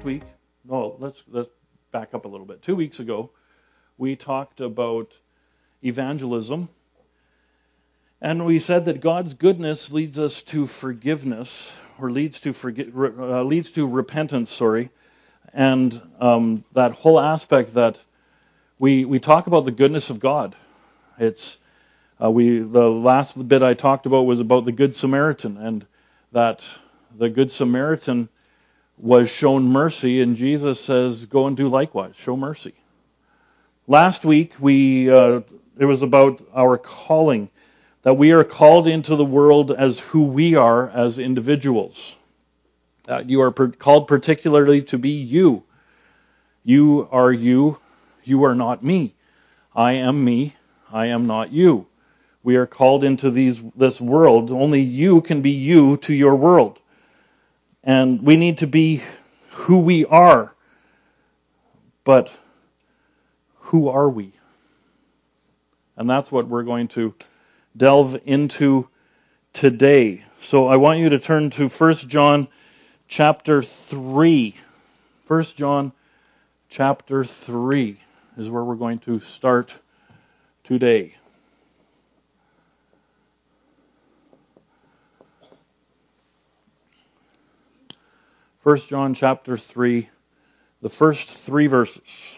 week, no, let's back up a little bit. 2 weeks ago, we talked about evangelism, and we said that God's goodness leads us to forgiveness, or leads to repentance. And that whole aspect that we talk about the goodness of God. It's the last bit I talked about was about the Good Samaritan, and that the Good Samaritan was shown mercy, and Jesus says, "Go and do likewise. Show mercy." Last week it was about our calling, that we are called into the world as who we are as individuals. That you are called particularly to be you. You are you. You are not me. I am me. I am not you. We are called into this world. Only you can be you to your world. And we need to be who we are. But who are we? And that's what we're going to delve into today. So I want you to turn to 1 John chapter 3. 1 John chapter 3 is where we're going to start today. First John chapter 3, the first 3 verses.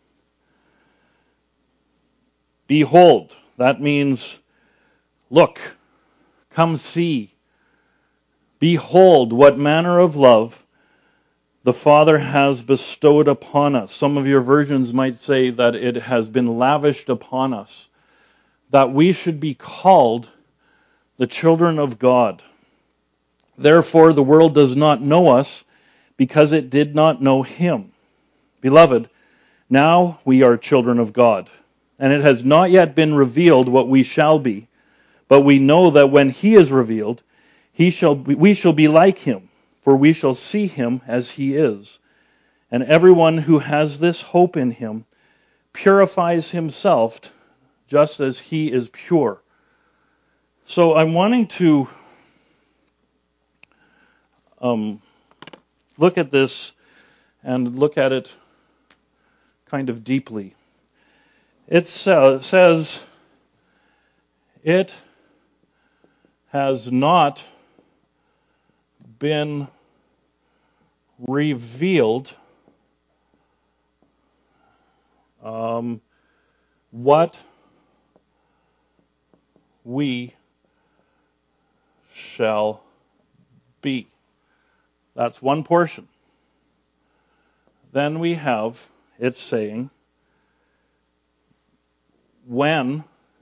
Behold, that means look, come see. Behold, what manner of love the Father has bestowed upon us. Some of your versions might say that it has been lavished upon us, that we should be called the children of God. Therefore, the world does not know us, because it did not know Him. Beloved, now we are children of God, and it has not yet been revealed what we shall be, but we know that when He is revealed, we shall be like Him, for we shall see Him as He is. And everyone who has this hope in Him purifies himself just as He is pure. So I'm wanting to look at this and look at it kind of deeply. It says, it has not been revealed what we shall be. That's one portion. Then we have it saying, when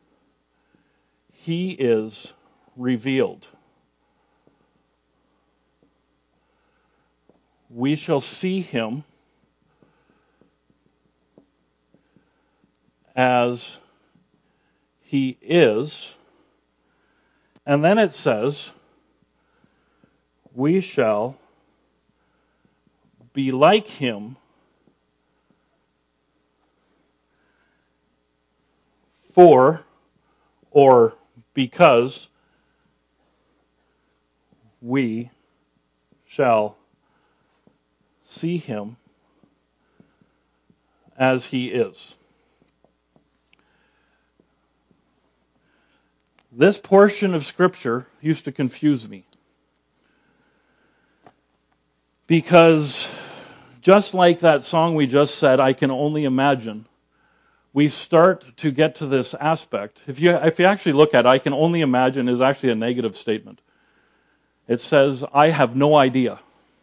He is revealed, we shall see Him as He is. And then it says, we shall be like Him, for, or because, we shall see Him as He is. This portion of Scripture used to confuse me, because just like that song we just said, I can only imagine, we start to get to this aspect. If you actually look at it, I can only imagine is actually a negative statement. It says, I have no idea.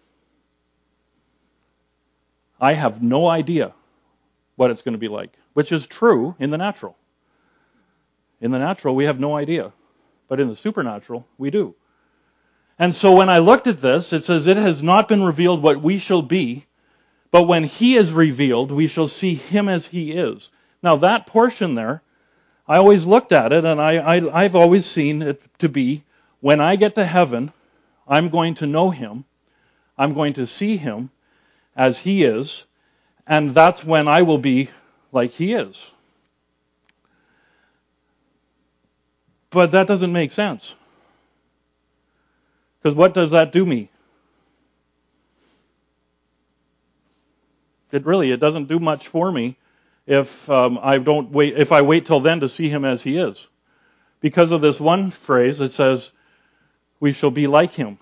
I have no idea what it's going to be like, which is true in the natural. In the natural, we have no idea. But in the supernatural, we do. And so when I looked at this, it says, it has not been revealed what we shall be, but when He is revealed, we shall see Him as He is. Now that portion there, I always looked at it, and I've always seen it to be, when I get to heaven, I'm going to know Him, I'm going to see Him as He is, and that's when I will be like He is. But that doesn't make sense. Because what does that do me? It doesn't do much for me if if I wait till then to see him as he is. Because of this one phrase that says, we shall be like him.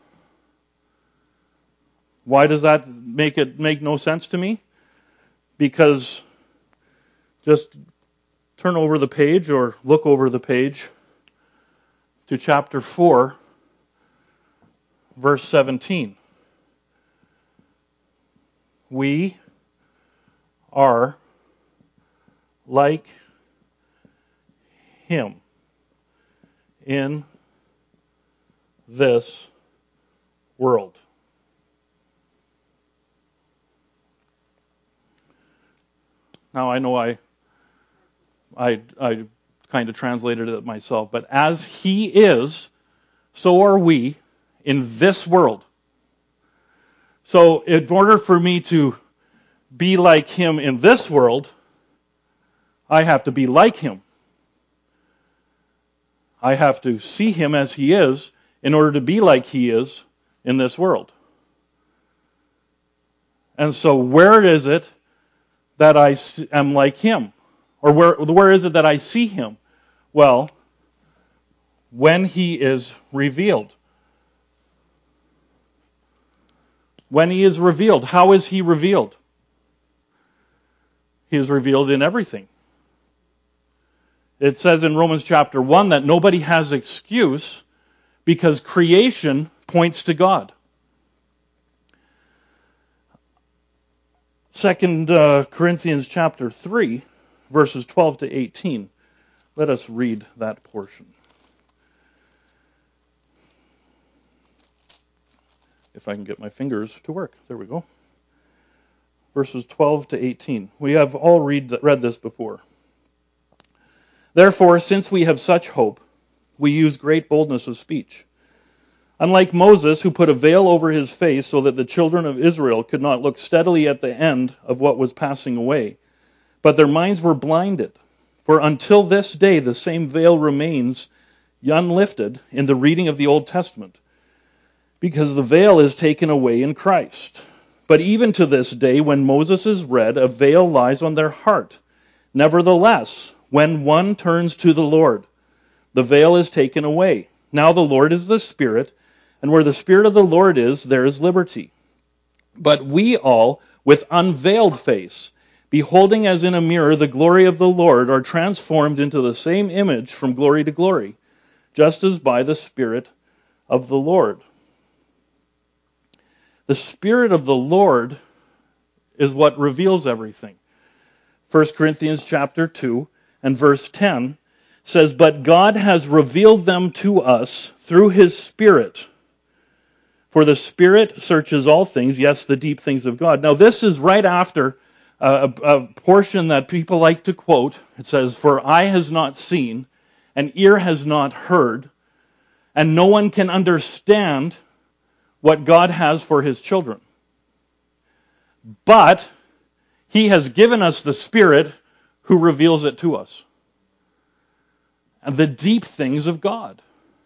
Why does that make no sense to me? Because just turn over the page or look over the page to chapter 4, verse 17. We are like him in this world. Now I know I kind of translated it myself, but as he is, so are we in this world. So in order for me to be like him in this world, I have to be like him. I have to see him as he is in order to be like he is in this world. And so where is it that I am like him? Or where is it that I see him? Well, when he is revealed. When he is revealed. How is he revealed? He is revealed in everything. It says in Romans chapter 1 that nobody has excuse because creation points to God. 2 Corinthians chapter 3, verses 12 to 18. Let us read that portion. If I can get my fingers to work. There we go. Verses 12 to 18. We have all read this before. Therefore, since we have such hope, we use great boldness of speech. Unlike Moses, who put a veil over his face so that the children of Israel could not look steadily at the end of what was passing away, but their minds were blinded. For until this day the same veil remains unlifted in the reading of the Old Testament, because the veil is taken away in Christ. But even to this day, when Moses is read, a veil lies on their heart. Nevertheless, when one turns to the Lord, the veil is taken away. Now the Lord is the Spirit, and where the Spirit of the Lord is, there is liberty. But we all, with unveiled face, beholding as in a mirror the glory of the Lord, are transformed into the same image from glory to glory, just as by the Spirit of the Lord. The Spirit of the Lord is what reveals everything. 1 Corinthians chapter 2 and verse 10 says, but God has revealed them to us through his Spirit. For the Spirit searches all things, yes, the deep things of God. Now this is right after a portion that people like to quote. It says, for eye has not seen, and ear has not heard, and no one can understand what God has for his children. But he has given us the Spirit who reveals it to us. And the deep things of God.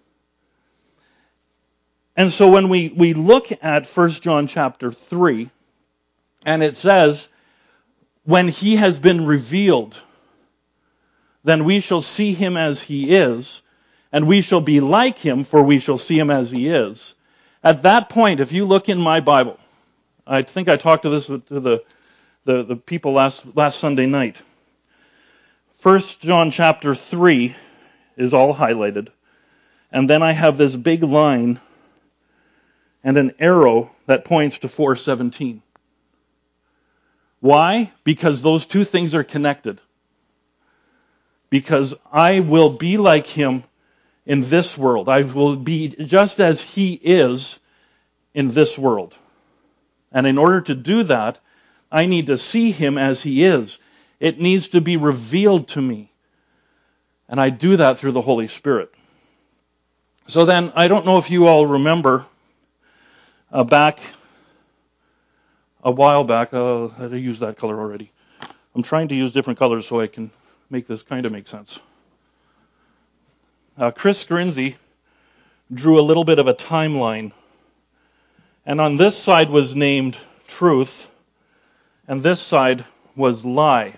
And so when we look at 1 John chapter 3, and it says, when he has been revealed, then we shall see him as he is, and we shall be like him, for we shall see him as he is. At that point, if you look in my Bible, I think I talked to the people last Sunday night. 1 John chapter 3 is all highlighted. And then I have this big line and an arrow that points to 4:17. Why? Because those two things are connected. Because I will be like him in this world. I will be just as he is in this world. And in order to do that, I need to see him as he is. It needs to be revealed to me. And I do that through the Holy Spirit. So then, I don't know if you all remember back a while back, I used that color already. I'm trying to use different colors so I can make this kind of make sense. Chris Grinzy drew a little bit of a timeline. And on this side was named truth, and this side was lie.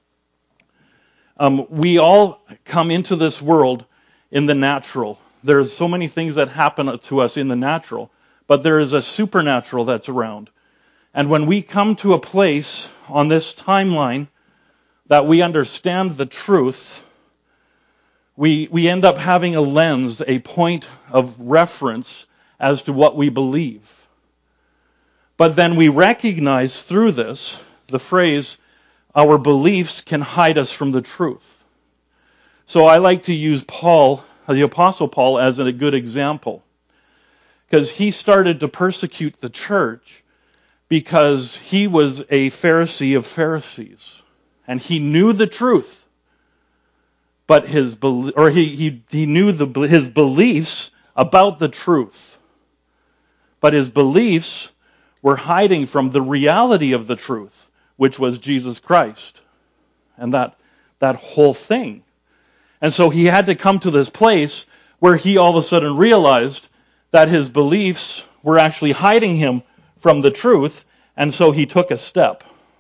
We all come into this world in the natural. There's so many things that happen to us in the natural, but there is a supernatural that's around. And when we come to a place on this timeline that we understand the truth, we end up having a lens, a point of reference as to what we believe. But then we recognize through this the phrase, our beliefs can hide us from the truth. So I like to use Paul, the Apostle Paul, as a good example. Because he started to persecute the church because he was a Pharisee of Pharisees. And he knew the truth. But his knew his beliefs about the truth. But his beliefs were hiding from the reality of the truth, which was Jesus Christ. And that whole thing. And so he had to come to this place where he all of a sudden realized that his beliefs were actually hiding him from the truth, and so he took a step.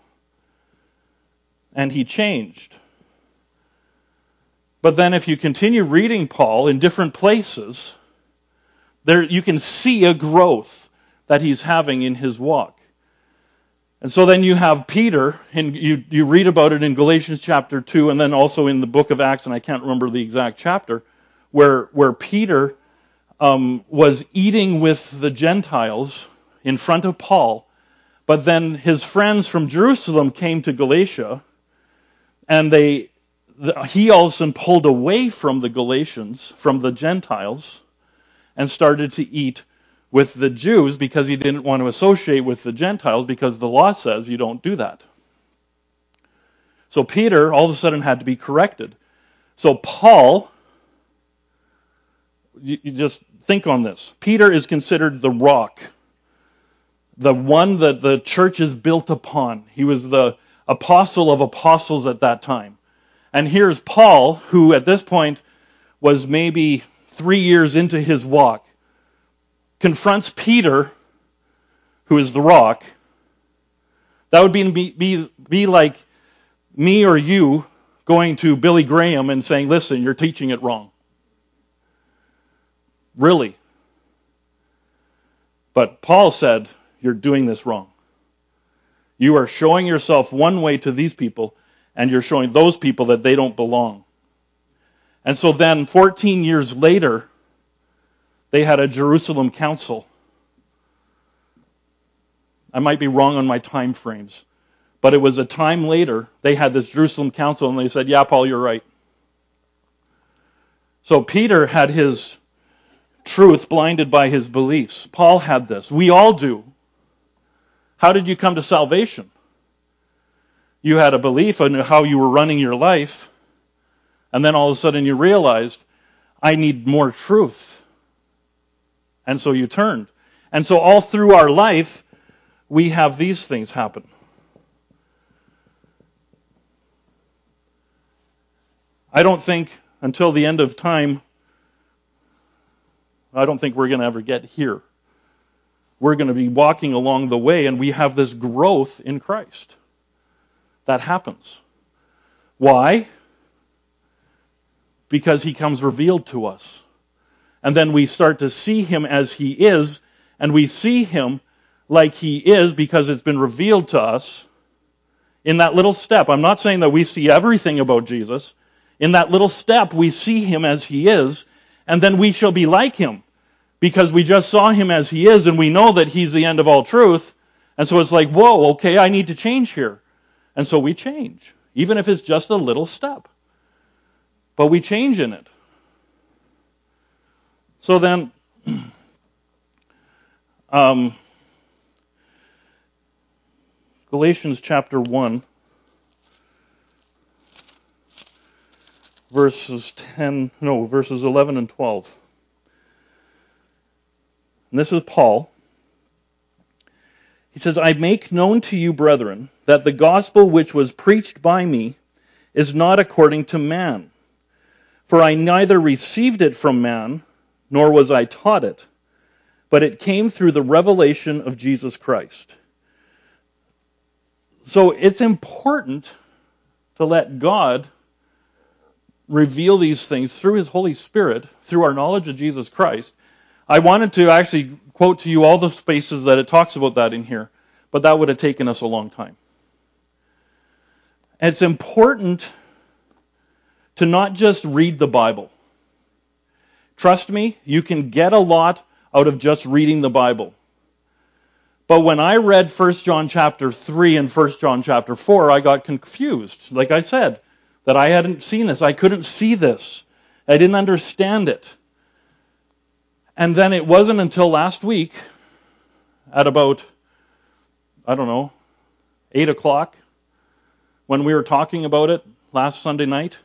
And he changed. But then if you continue reading Paul in different places, there you can see a growth that he's having in his walk. And so then you have Peter, and you read about it in Galatians chapter 2, and then also in the book of Acts, and I can't remember the exact chapter, where Peter was eating with the Gentiles in front of Paul, but then his friends from Jerusalem came to Galatia, and he all of a sudden pulled away from the Galatians, from the Gentiles, and started to eat with the Jews because he didn't want to associate with the Gentiles because the law says you don't do that. So Peter all of a sudden had to be corrected. So Paul, you just think on this. Peter is considered the rock, the one that the church is built upon. He was the apostle of apostles at that time. And here's Paul, who at this point was maybe 3 years into his walk, confronts Peter, who is the rock. That would be like me or you going to Billy Graham and saying, listen, you're teaching it wrong. Really? But Paul said, you're doing this wrong. You are showing yourself one way to these people, and you're showing those people that they don't belong. And so then 14 years later, they had a Jerusalem council. I might be wrong on my time frames, but it was a time later, they had this Jerusalem council, and they said, yeah, Paul, you're right. So Peter had his truth blinded by his beliefs. Paul had this. We all do. How did you come to salvation? You had a belief on how you were running your life, and then all of a sudden you realized, I need more truth. And so you turned. And so all through our life, we have these things happen. I don't think until the end of time, I don't think we're going to ever get here. We're going to be walking along the way, and we have this growth in Christ. That happens. Why? Because he comes revealed to us. And then we start to see him as he is, and we see him like he is because it's been revealed to us in that little step. I'm not saying that we see everything about Jesus. In that little step, we see him as he is, and then we shall be like him because we just saw him as he is, and we know that he's the end of all truth. And so it's like, whoa, okay, I need to change here. And so we change, even if it's just a little step. But we change in it. So then, Galatians chapter 1, verses 11 and 12. And this is Paul. He says, I make known to you, brethren, that the gospel which was preached by me is not according to man. For I neither received it from man, nor was I taught it, but it came through the revelation of Jesus Christ. So it's important to let God reveal these things through His Holy Spirit, through our knowledge of Jesus Christ. I wanted to actually quote to you all the spaces that it talks about that in here, but that would have taken us a long time. And it's important to not just read the Bible. Trust me, you can get a lot out of just reading the Bible. But when I read 1 John chapter 3 and 1 John chapter 4, I got confused. Like I said, that I hadn't seen this. I couldn't see this. I didn't understand it. And then it wasn't until last week at about, 8 o'clock, when we were talking about it last Sunday night.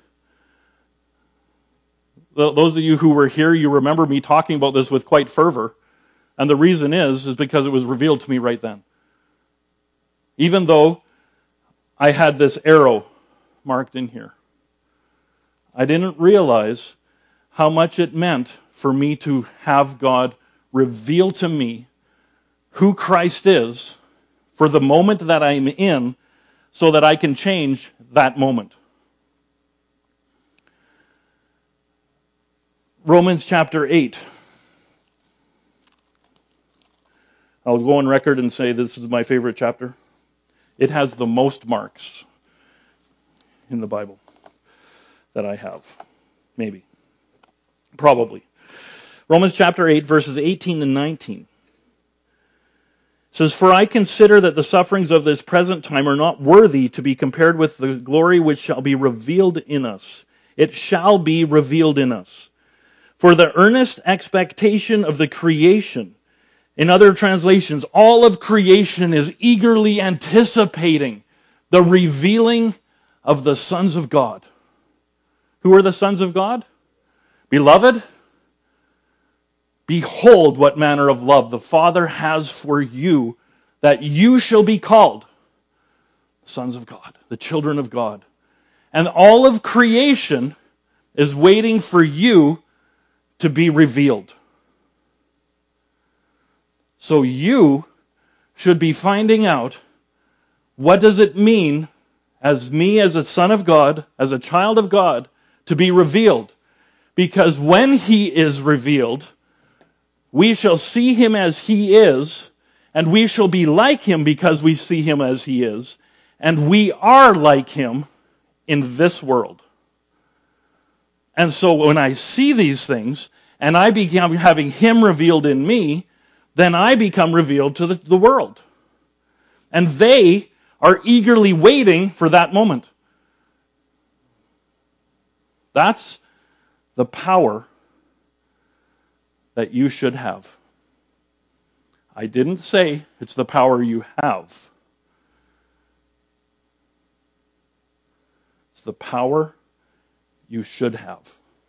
Those of you who were here, you remember me talking about this with quite fervor. And the reason is because it was revealed to me right then. Even though I had this arrow marked in here, I didn't realize how much it meant for me to have God reveal to me who Christ is for the moment that I'm in, so that I can change that moment. Romans chapter 8. I'll go on record and say this is my favorite chapter. It has the most marks in the Bible that I have. Maybe. Probably. Romans chapter 8, verses 18 and 19. It says, "For I consider that the sufferings of this present time are not worthy to be compared with the glory which shall be revealed in us. It shall be revealed in us. For the earnest expectation of the creation," in other translations, all of creation is eagerly anticipating the revealing of the sons of God. Who are the sons of God? Beloved, behold what manner of love the Father has for you, that you shall be called sons of God, the children of God. And all of creation is waiting for you to be revealed. So you should be finding out, what does it mean as me, as a son of God, as a child of God, to be revealed? Because when He is revealed, we shall see Him as He is, and we shall be like Him because we see Him as He is, and we are like Him in this world. And so when I see these things, and I become having Him revealed in me, then I become revealed to the world. And they are eagerly waiting for that moment. That's the power that you should have. I didn't say it's the power you have. It's the power you should have.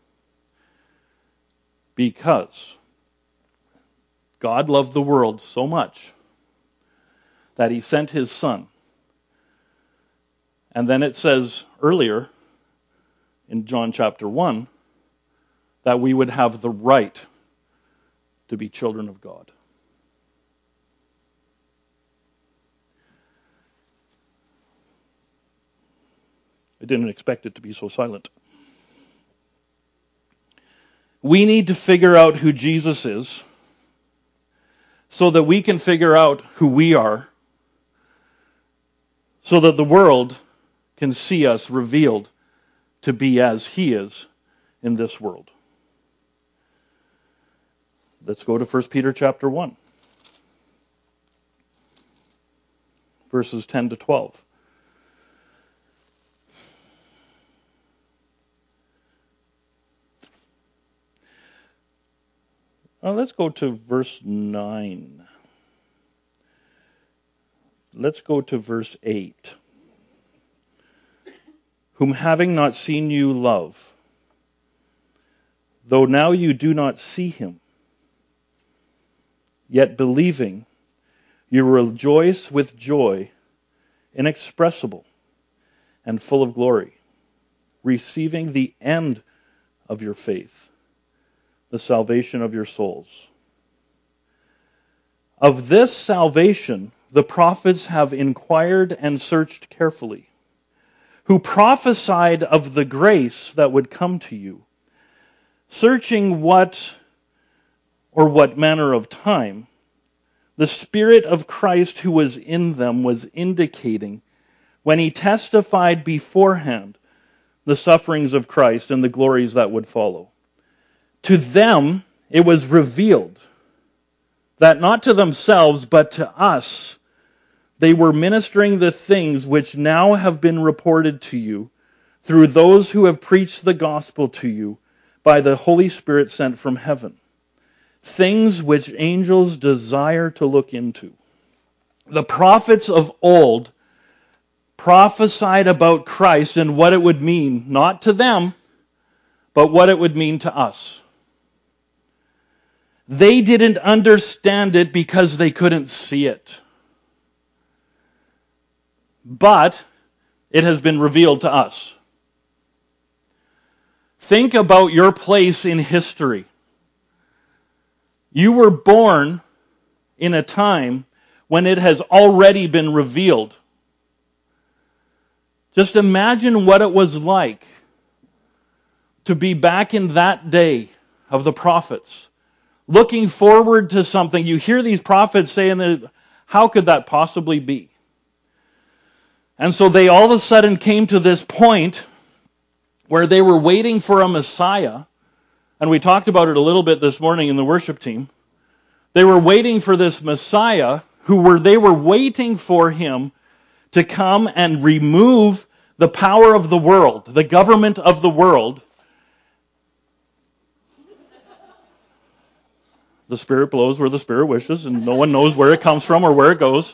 Because God loved the world so much that He sent His Son. And then it says earlier in John chapter 1 that we would have the right to be children of God. I didn't expect it to be so silent. We need to figure out who Jesus is so that we can figure out who we are, so that the world can see us revealed to be as He is in this world. Let's go to 1 Peter chapter 1, verses 10 to 12. Let's go to verse 9. Let's go to verse 8. "Whom having not seen you love, though now you do not see Him, yet believing, you rejoice with joy inexpressible and full of glory, receiving the end of your faith, the salvation of your souls. Of this salvation the prophets have inquired and searched carefully, who prophesied of the grace that would come to you, searching what manner of time the Spirit of Christ who was in them was indicating when he testified beforehand the sufferings of Christ and the glories that would follow. To them it was revealed that not to themselves but to us they were ministering the things which now have been reported to you through those who have preached the gospel to you by the Holy Spirit sent from heaven. Things which angels desire to look into. The prophets of old prophesied about Christ and what it would mean, not to them, but what it would mean to us. They didn't understand it because they couldn't see it. But it has been revealed to us. Think about your place in history. You were born in a time when it has already been revealed. Just imagine what it was like to be back in that day of the prophets, looking forward to something. You hear these prophets saying that, how could that possibly be? And so they all of a sudden came to this point where they were waiting for a Messiah. And we talked about it a little bit this morning in the worship team. They were waiting for this Messiah they were waiting for him to come and remove the power of the world, the government of the world. The Spirit blows where the Spirit wishes, and no one knows where it comes from or where it goes.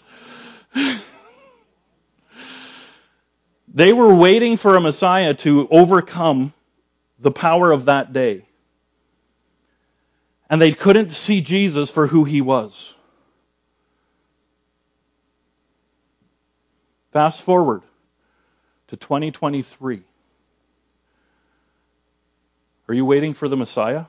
They were waiting for a Messiah to overcome the power of that day. And they couldn't see Jesus for who he was. Fast forward to 2023. Are you waiting for the Messiah?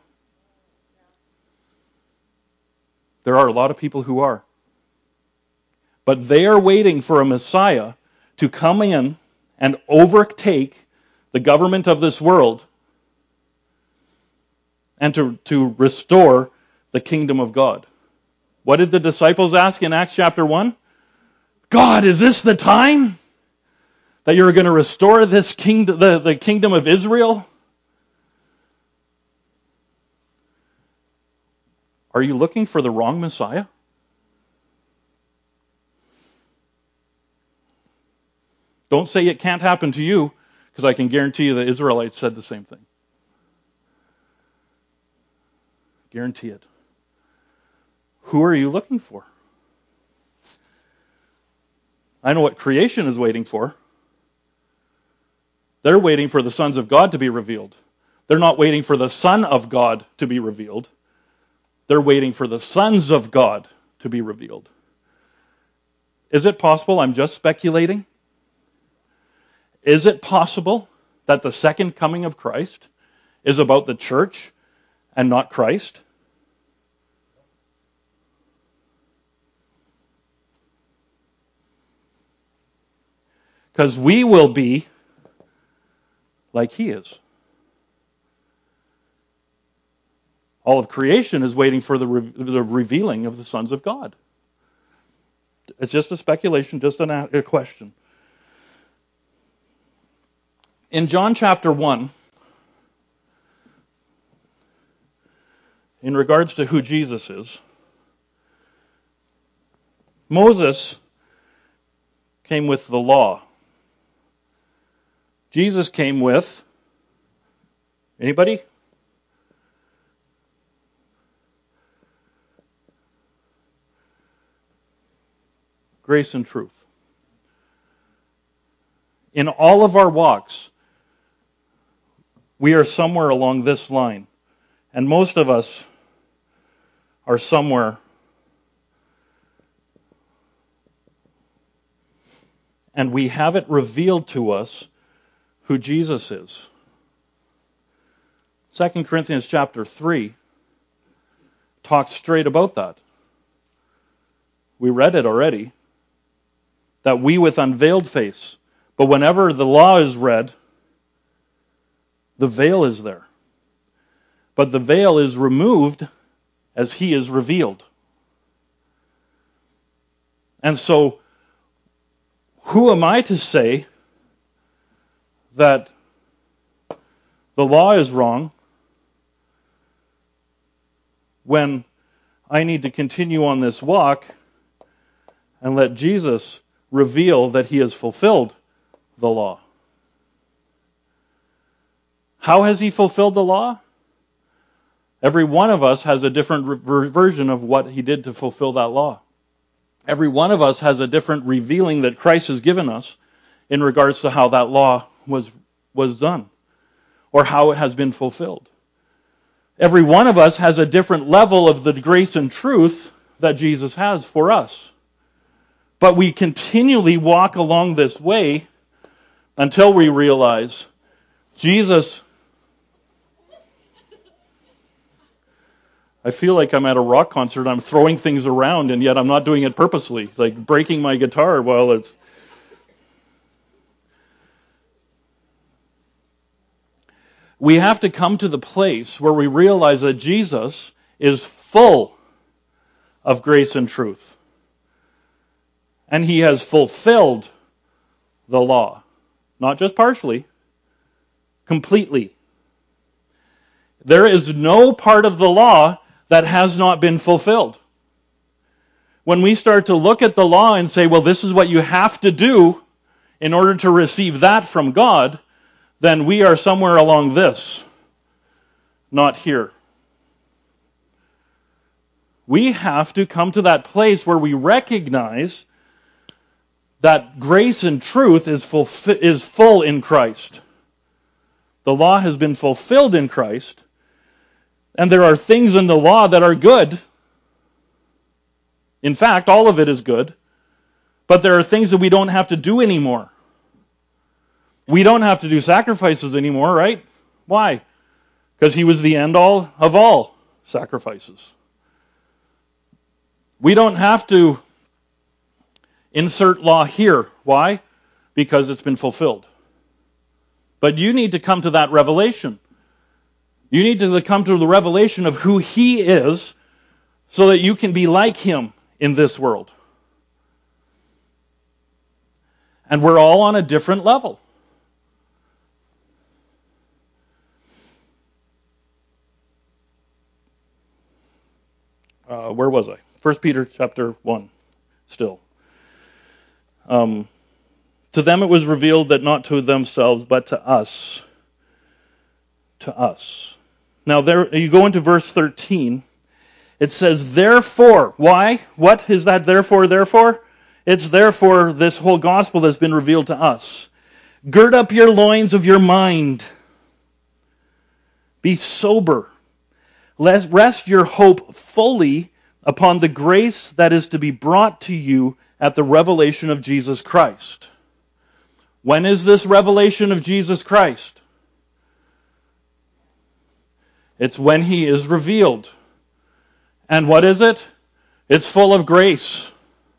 There are a lot of people who are. But they are waiting for a Messiah to come in and overtake the government of this world and to restore the kingdom of God. What did the disciples ask in Acts chapter 1? God, is this the time that you're going to restore this kingdom, the kingdom of Israel? Are you looking for the wrong Messiah? Don't say it can't happen to you, because I can guarantee you the Israelites said the same thing. Guarantee it. Who are you looking for? I know what creation is waiting for. They're waiting for the sons of God to be revealed. They're not waiting for the Son of God to be revealed. They're waiting for the sons of God to be revealed. Is it possible? I'm just speculating. Is it possible that the second coming of Christ is about the church and not Christ? Because we will be like he is. All of creation is waiting for the revealing of the sons of God. It's just a speculation, just a question. In John chapter 1, in regards to who Jesus is, Moses came with the law. Jesus came with, anybody? Grace and truth. In all of our walks, we are somewhere along this line. And most of us are somewhere. And we have it revealed to us who Jesus is. 2 Corinthians chapter 3 talks straight about that. We read it already. that we with unveiled face. But whenever the law is read, the veil is there. But the veil is removed as he is revealed. And so, who am I to say that the law is wrong when I need to continue on this walk and let Jesus reveal that he has fulfilled the law? How has he fulfilled the law? Every one of us has a different version of what he did to fulfill that law. Every one of us has a different revealing that Christ has given us in regards to how that law was done or how it has been fulfilled. Every one of us has a different level of the grace and truth that Jesus has for us. But we continually walk along this way until we realize Jesus. I feel like I'm at a rock concert. I'm throwing things around, and yet I'm not doing it purposely, like breaking my guitar while it's... We have to come to the place where we realize that Jesus is full of grace and truth. And he has fulfilled the law. Not just partially, completely. There is no part of the law that has not been fulfilled. When we start to look at the law and say, well, this is what you have to do in order to receive that from God, then we are somewhere along this, not here. We have to come to that place where we recognize that grace and truth is full in Christ. The law has been fulfilled in Christ, and there are things in the law that are good. In fact, all of it is good, but there are things that we don't have to do anymore. We don't have to do sacrifices anymore, right? Why? Because he was the end all of all sacrifices. We don't have to insert law here. Why? Because it's been fulfilled. But you need to come to that revelation. You need to come to the revelation of who he is so that you can be like him in this world. And we're all on a different level. Where was I? 1 Peter chapter 1, still. To them it was revealed that not to themselves, but to us. To us. Now, there you go into verse 13. It says, therefore. Why? What is that therefore? It's therefore this whole gospel that's been revealed to us. Gird up your loins of your mind. Be sober. Rest your hope fully upon the grace that is to be brought to you at the revelation of Jesus Christ. When is this revelation of Jesus Christ? It's when he is revealed. And what is it? It's full of grace.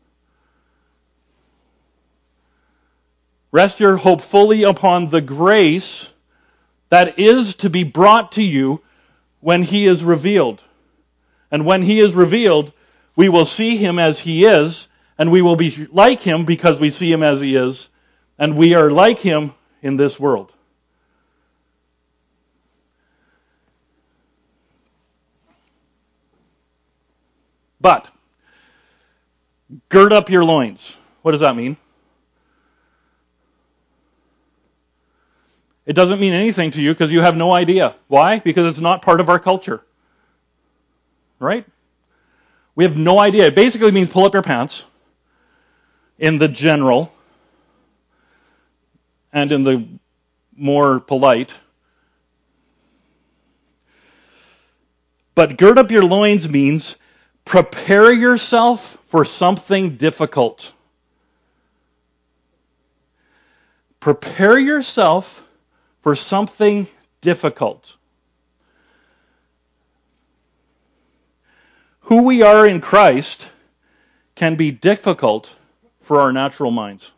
Rest your hope fully upon the grace that is to be brought to you when he is revealed. And when he is revealed, we will see him as he is, and we will be like him because we see him as he is, and we are like him in this world. But, gird up your loins. What does that mean? It doesn't mean anything to you because you have no idea. Why? Because it's not part of our culture. Right? We have no idea. It basically means pull up your pants in the general and in the more polite. But gird up your loins means prepare yourself for something difficult. Prepare yourself for something difficult. Who we are in Christ can be difficult for our natural minds.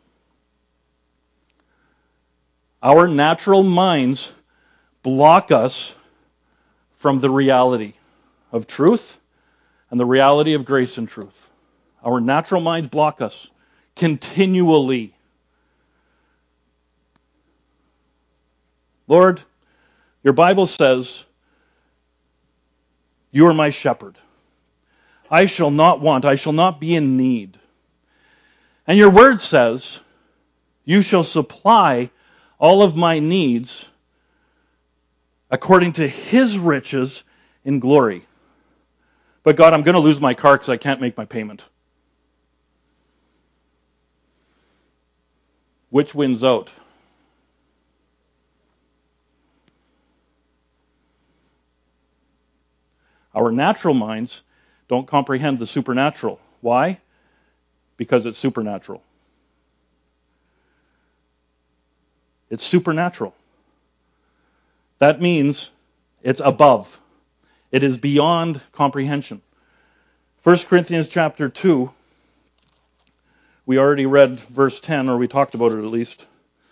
Our natural minds block us from the reality of truth and the reality of grace and truth. Our natural minds block us continually. Lord, your Bible says, you are my shepherd. I shall not want, I shall not be in need. And your word says, you shall supply all of my needs according to his riches in glory. But God, I'm going to lose my car because I can't make my payment. Which wins out? Our natural minds don't comprehend the supernatural. Why? Because it's supernatural. It's supernatural. That means it's above. It is beyond comprehension. 1 Corinthians chapter 2, we already read verse 10, or we talked about it at least.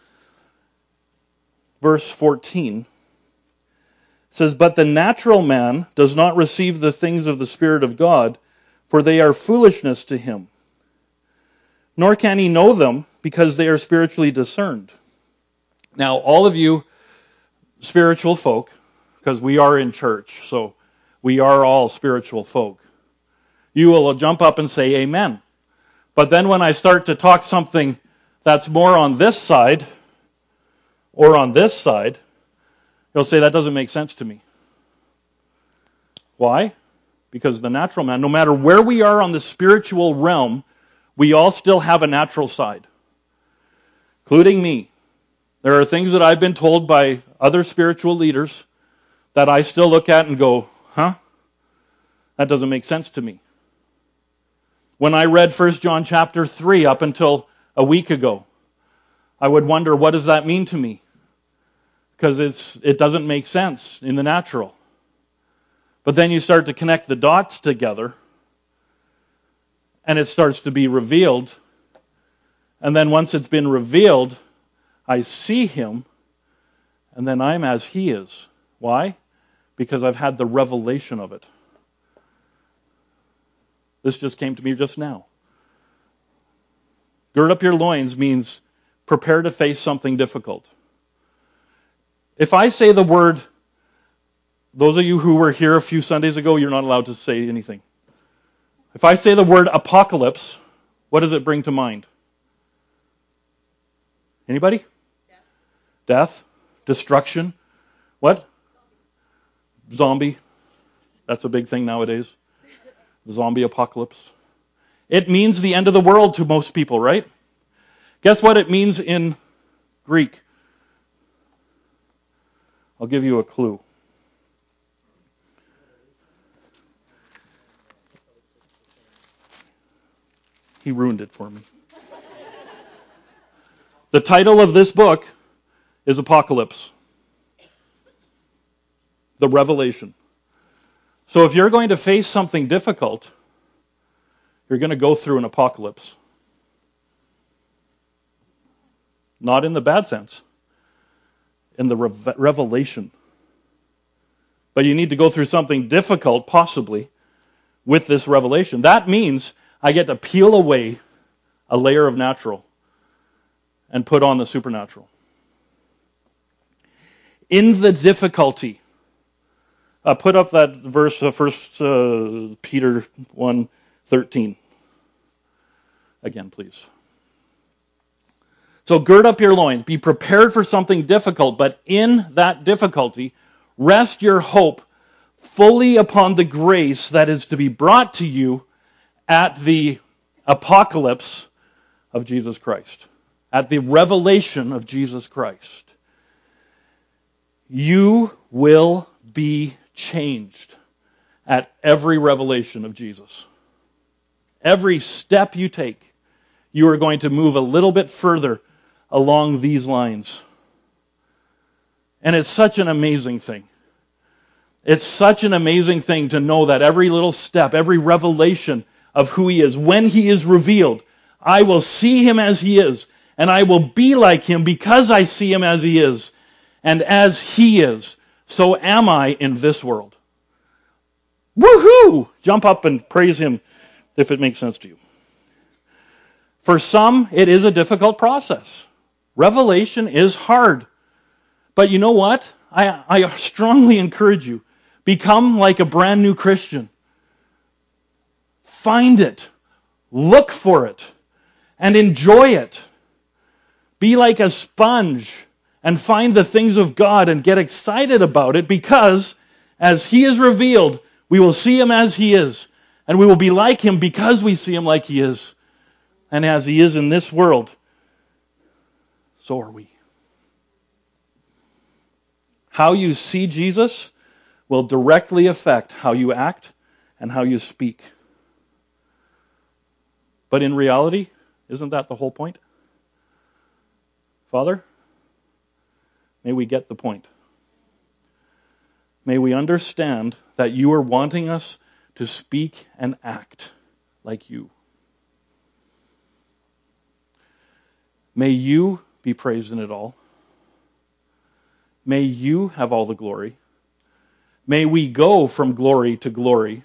Verse 14 says, but the natural man does not receive the things of the Spirit of God, for they are foolishness to him. Nor can he know them, because they are spiritually discerned. Now, all of you spiritual folk, because we are in church, so we are all spiritual folk, you will jump up and say amen. But then when I start to talk something that's more on this side, or on this side, you'll say, that doesn't make sense to me. Why? Because the natural man, no matter where we are on the spiritual realm, we all still have a natural side, including me. There are things that I've been told by other spiritual leaders that I still look at and go, that doesn't make sense to me. When I read 1 John chapter 3 up until a week ago, I would wonder, what does that mean to me? Because it doesn't make sense in the natural. But then you start to connect the dots together, and it starts to be revealed. And then once it's been revealed, I see him, and then I'm as he is. Why? Because I've had the revelation of it. This just came to me just now. Gird up your loins means prepare to face something difficult. If I say the word, those of you who were here a few Sundays ago, you're not allowed to say anything. If I say the word apocalypse, what does it bring to mind? Anybody? Death? Destruction? What? Zombie. That's a big thing nowadays. The zombie apocalypse. It means the end of the world to most people, right? Guess what it means in Greek? I'll give you a clue. He ruined it for me. The title of this book is Apocalypse. The Revelation. So if you're going to face something difficult, you're going to go through an apocalypse. Not in the bad sense. In the revelation. But you need to go through something difficult, possibly, with this revelation. That means I get to peel away a layer of natural and put on the supernatural. In the difficulty. Put up that verse, 1 Peter 1:13. Again, please. So gird up your loins. Be prepared for something difficult, but in that difficulty, rest your hope fully upon the grace that is to be brought to you at the apocalypse of Jesus Christ. At the revelation of Jesus Christ. You will be changed at every revelation of Jesus. Every step you take, you are going to move a little bit further along these lines. And it's such an amazing thing. It's such an amazing thing to know that every little step, every revelation of who he is, when he is revealed, I will see him as he is, and I will be like him because I see him as he is. And as he is, so am I in this world. Woohoo! Jump up and praise him if it makes sense to you. For some, it is a difficult process. Revelation is hard. But you know what? I strongly encourage you, become like a brand new Christian. Find it. Look for it. And enjoy it. Be like a sponge and find the things of God and get excited about it, because as he is revealed, we will see him as he is. And we will be like him because we see him like he is. And as he is in this world, so are we. How you see Jesus will directly affect how you act and how you speak. But in reality, isn't that the whole point? Father, may we get the point. May we understand that you are wanting us to speak and act like you. May you be praised in it all. May you have all the glory. May we go from glory to glory,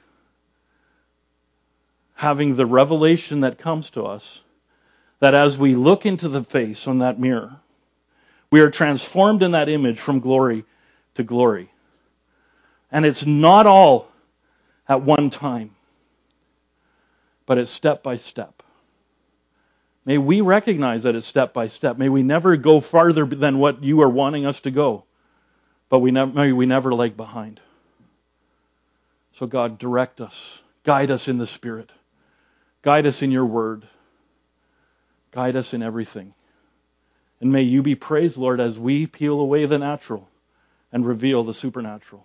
having the revelation that comes to us, that as we look into the face on that mirror, we are transformed in that image from glory to glory. And it's not all at one time, but it's step by step. May we recognize that it's step by step. May we never go farther than what you are wanting us to go, but may we never lag behind. So God, direct us. Guide us in the Spirit. Guide us in your word. Guide us in everything. And may you be praised, Lord, as we peel away the natural and reveal the supernatural.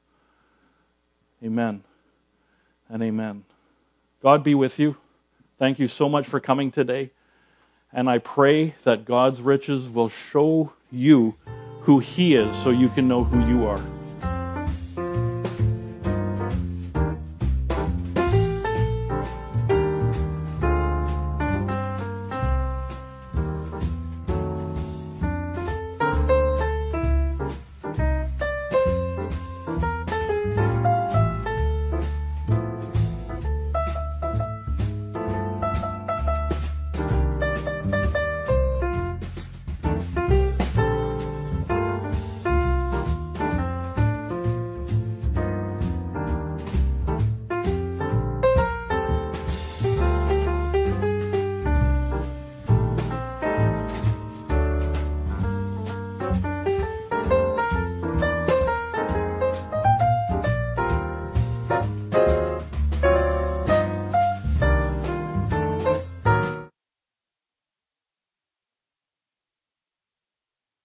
Amen and amen. God be with you. Thank you so much for coming today. And I pray that God's riches will show you who he is so you can know who you are.